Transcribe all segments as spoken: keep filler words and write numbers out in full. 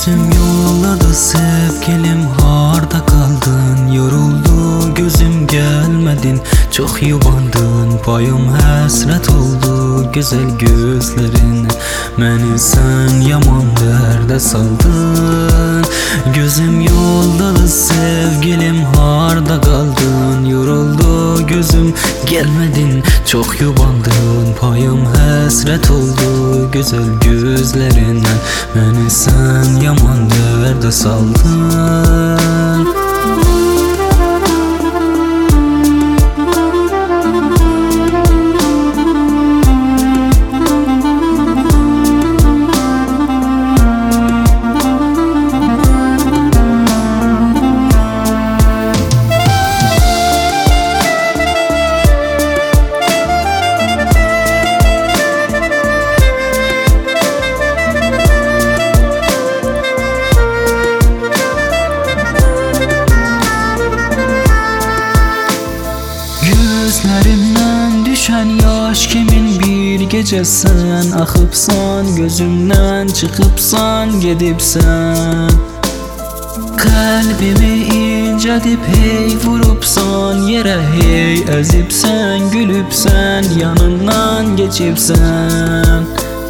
Gözüm yolladı sevgilim, harda kaldın? Yoruldu gözüm, gelmedin. Çok yubandın, payım həsrət oldu güzel gözlerine. Məni sen yaman dərdə saldın. Gözüm yolladı sevgilim, harda kaldın? Yoruldu gözüm, gelmedin. Çok yubandın, payım həsrət oldu güzel gözlerine. Məni sen yaman dərdə saldın. Gözlerimden düşen yaş kimin? Bir gece sen akıpsan, gözümden çıkıpsan, gedipsen. Kalbimi incedip hey vurupsan, yere hey ezipsen, gülüpsen, yanından geçipsen.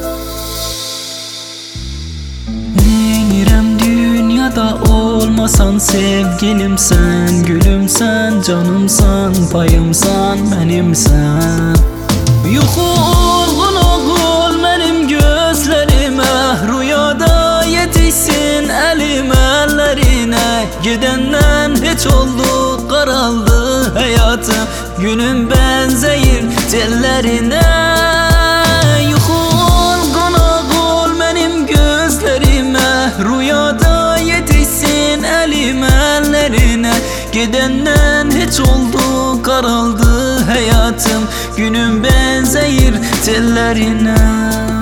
Neynirem dünyada olmasan, sevgilim sen, gülümsen, canımsan, payımsan, benimsen. Yuxu olğun oğul benim gözlerime, rüyada yetişsin elim ellerine. Gidenden hiç oldu, qaraldı hayatım, günüm benzeyir tellerine. Yuxu olğun oğul benim gözlerime, rüyada yetişsin elim ellerine. Gidenden hiç oldu, qaraldı hayatım, günüm benzeyir tellerine.